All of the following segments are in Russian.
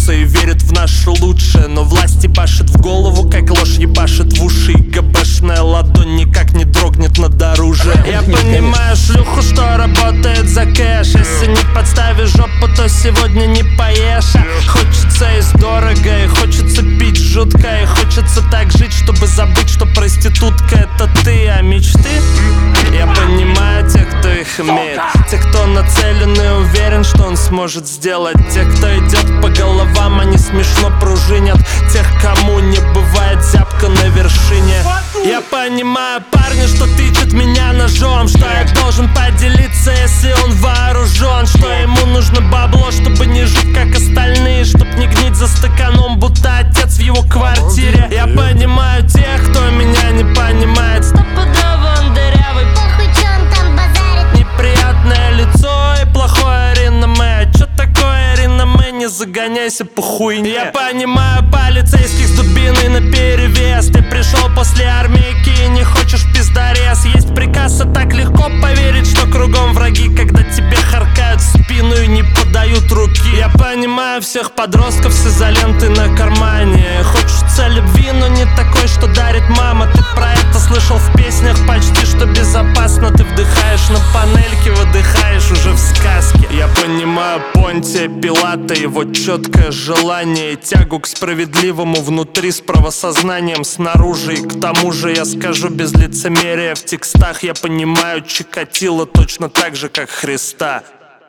смеются и верят в наше лучшее. Но власть ебашит в голову, как ложь ебашит в уши. И ГБшная ладонь никак не дрогнет над оружием. Я понимаю шлюху, что работает за кэш. Если не подставишь жопу, то сегодня не поешь. Хочется есть дорого, и хочется пить жутко. И хочется так жить, чтобы забыть, что проститутка это ты. А мечты? Я понимаю тех, кто их имеет. Те, кто нацелен и уверен, что он сможет сделать. Те, кто идет по головам, они смешно пружинят. Тех, кому не бывает зябко на вершине. Я понимаю парня, что тычет меня ножом, что я должен поделиться, если он вооружен. Что ему нужно бабло, чтобы не жить как остальные, чтоб не гнить за стаканом, будто отец в его квартире. Я понимаю тех, кто меня не понимает. Стопудово он дырявый, похуй, чё он там базарит. Неприятное лицо и плохое реноме. А чё такое реноме? Не загоняйся по хуйне. Я понимаю полицейских с дубиной наперевес. Ты пришел после армейки и не хочешь в пиздарез. Есть приказ, а так легко поверить, что кругом враги, когда тебе харкают в спину и не подают руки. Я понимаю всех подростков с изолентой на кармане. Хочется любви, но не такой, что дарит мама. Ты про это слышал в песнях почти, что безопасно. Ты вдыхаешь на панельке, выдыхаешь уже в сказке. Я понимаю Понтия Пилата, его четкое желание и тягу к справедливому внутри с правосознанием снаружи. И к тому же я скажу без лицемерия в текстах. Я понимаю Чикатило точно так же, как Христа.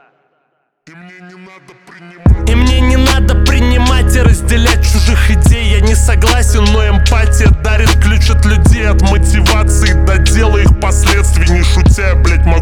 И мне не надо принимать и разделять чужих идей. Я не согласен, но эмпатия дарит ключ от людей, от мотивации до дела их последствий. Не шутя, блять,